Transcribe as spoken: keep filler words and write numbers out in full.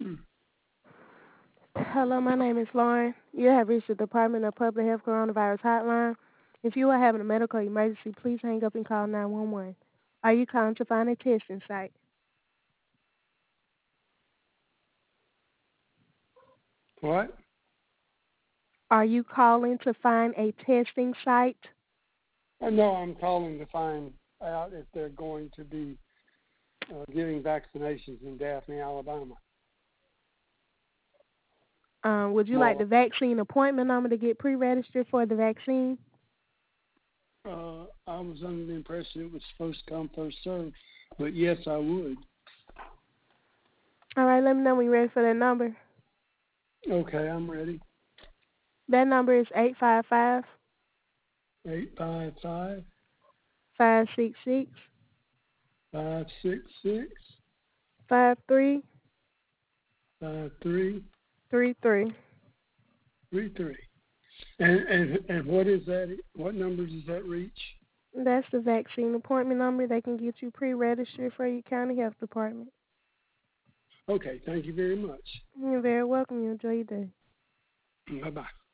Hello, my name is Lauren. You have reached the Department of Public Health Coronavirus Hotline. If you are having a medical emergency, please hang up and call nine one one. Are you calling to find a testing site? What? Are you calling to find a testing site? Uh, no, I'm calling to find out if they're going to be uh, giving vaccinations in Daphne, Alabama. Um, would you like Well, the vaccine appointment number to get pre-registered for the vaccine? uh, I was under the impression it was first come, first served, but yes, I would. All right, let me know when you're ready for that number. Okay, I'm ready. That number is eight five five, Eight five five five six six, five six six five three five three three three. three three. And and and what is that? What number does that reach? That's the vaccine appointment number. They can get you pre-registered for your county health department. Okay, thank you very much. You're very welcome. You enjoy your day. Bye bye.